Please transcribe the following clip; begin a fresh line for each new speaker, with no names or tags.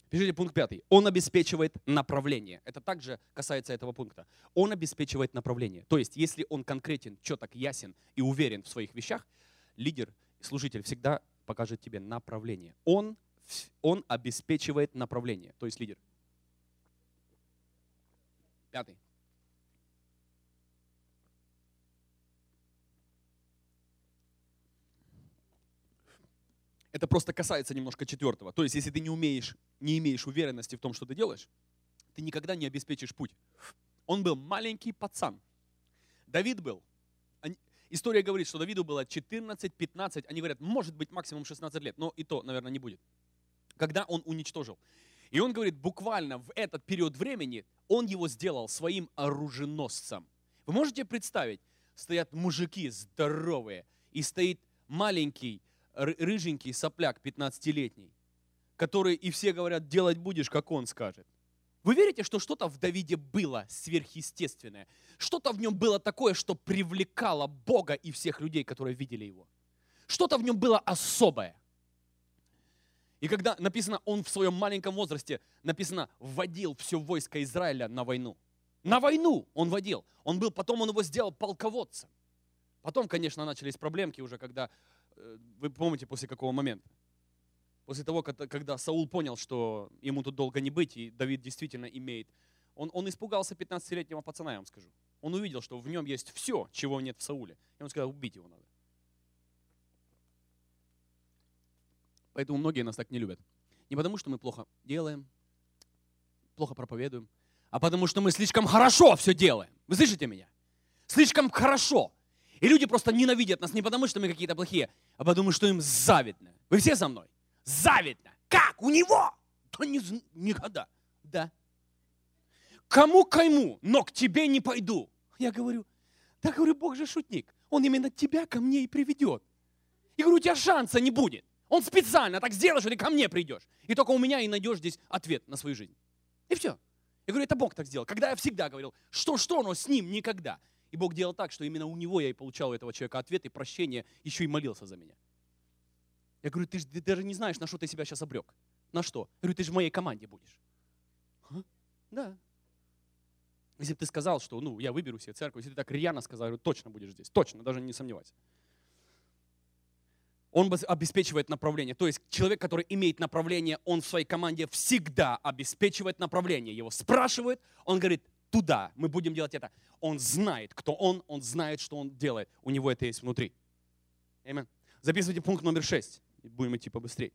Пишите пункт 5. Он обеспечивает направление. Это также касается этого пункта. Он обеспечивает направление. То есть, если он конкретен, четок, ясен и уверен в своих вещах, лидер, служитель всегда покажет тебе направление. Он обеспечивает направление. То есть лидер. 5. Это просто касается немножко 4. То есть, если ты не имеешь уверенности в том, что ты делаешь, ты никогда не обеспечишь путь. Он был маленький пацан. Давид был. История говорит, что Давиду было 14-15, они говорят, может быть максимум 16 лет, но и то, наверное, не будет. Когда он уничтожил. И он говорит, буквально в этот период времени он его сделал своим оруженосцем. Вы можете представить, стоят мужики здоровые, и стоит маленький, рыженький сопляк 15-летний, который, и все говорят, делать будешь, как он скажет. Вы верите, что что-то в Давиде было сверхъестественное? Что-то в нем было такое, что привлекало Бога и всех людей, которые видели его? Что-то в нем было особое. И когда написано, он в своем маленьком возрасте, написано, вводил все войско Израиля на войну. На войну он водил. Потом он его сделал полководцем. Потом, конечно, начались проблемки уже, когда, вы помните, после какого момента? После того, когда Саул понял, что ему тут долго не быть, и Давид действительно имеет. Он испугался 15-летнего пацана, я вам скажу. Он увидел, что в нем есть все, чего нет в Сауле. И он сказал, убить его надо. Поэтому многие нас так не любят. Не потому, что мы плохо делаем, плохо проповедуем, а потому, что мы слишком хорошо все делаем. Вы слышите меня? Слишком хорошо. И люди просто ненавидят нас не потому, что мы какие-то плохие, а потому, что им завидно. Вы все со мной? Завидно. Как? У него? Да никогда. Да. Кому, но к тебе не пойду. Я говорю, Бог же шутник. Он именно тебя ко мне и приведет. Я говорю, у тебя шанса не будет. Он специально так сделал, что ты ко мне придешь. И только у меня и найдешь здесь ответ на свою жизнь. И все. Я говорю, это Бог так сделал. Когда я всегда говорил, что, но с ним никогда. И Бог делал так, что именно у него я и получал у этого человека ответ и прощение, еще и молился за меня. Я говорю, ты даже не знаешь, на что ты себя сейчас обрек. На что? Я говорю, ты же в моей команде будешь. Да. Если бы ты сказал, что я выберу себе церковь, если ты так рьяно сказал, я говорю, точно будешь здесь. Точно, даже не сомневайся. Он обеспечивает направление. То есть человек, который имеет направление, он в своей команде всегда обеспечивает направление. Его спрашивают, он говорит, туда, мы будем делать это. Он знает, кто он знает, что он делает. У него это есть внутри. Аминь. Записывайте пункт номер 6. Будем идти побыстрее.